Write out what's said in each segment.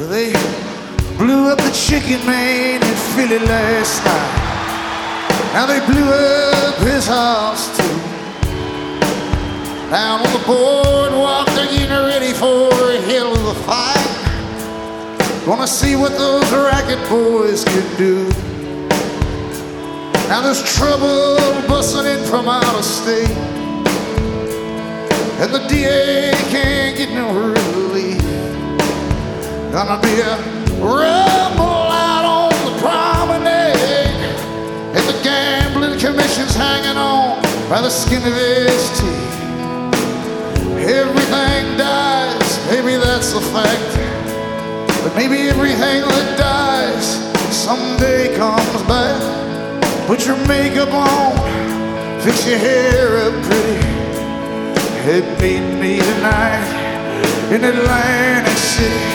They blew up the chicken man in Philly last night. Now they blew up his house too. Down on the boardwalk, they're getting ready for a hell of a fight. Gonna see what those racket boys can do. Now there's trouble busting in from out of state, and the DA can't get no relief. Gonna be a rumble out on the promenade, and the gambling commission's hanging on by the skin of his teeth. Everything dies, maybe that's a fact, but maybe everything that dies someday comes back. Put your makeup on, fix your hair up pretty, and meet me tonight in Atlantic City.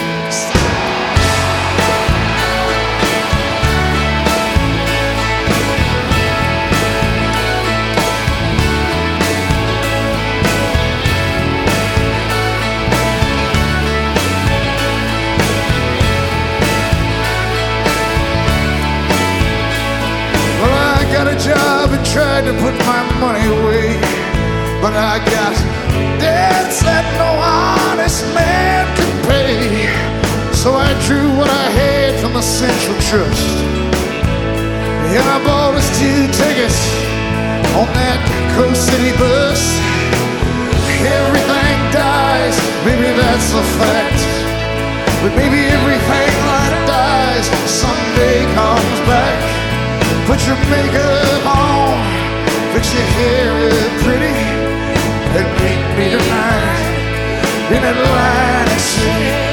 Got a job and tried to put my money away, but I got debts that no honest man could pay. So I drew what I had from the Central Trust, and I bought us 2 tickets on that Coast City bus. Everything dies, maybe that's a fact, but maybe everything that dies someday comes back. Put your makeup on, fix your hair up pretty, and meet me tonight in Atlantic City.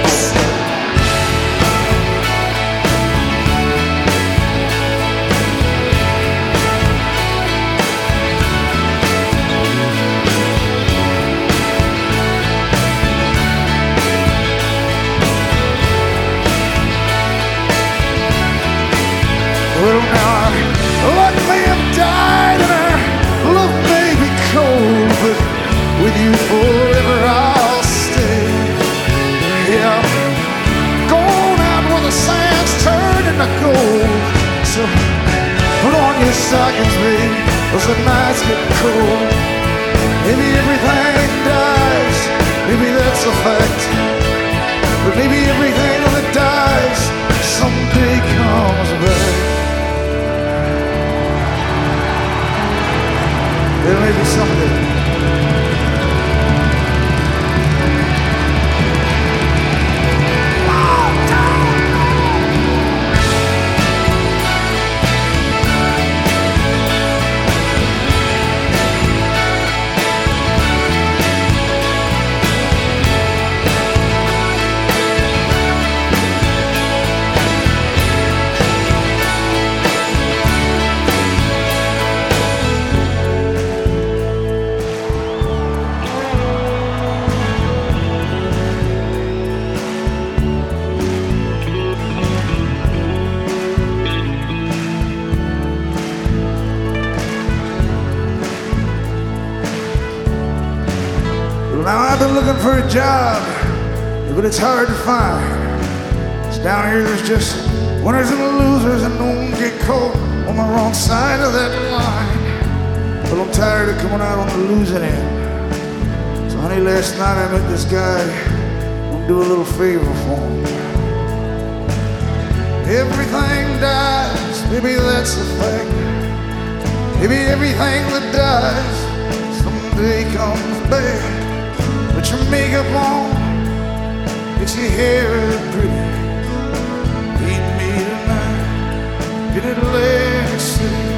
Well, now luck may have died and our love may be cold, but with you forever I'll stay. Yeah, I'm going out where the sand's turned into gold. So put on your stockings, babe, 'cause the nights get cold. Maybe everything dies, maybe that's a fact, but maybe everything that dies someday comes back. There may be something. Now I've been looking for a job, but it's hard to find. 'Cause down here there's just winners and losers, and no one get caught on the wrong side of that line. But I'm tired of coming out on the losing end. So honey, last night I met this guy. I'll do a little favor for him. Everything dies, maybe that's the fact. Maybe everything that dies someday comes back. Put your makeup on, get your hair pretty, meet me tonight in Atlantic City.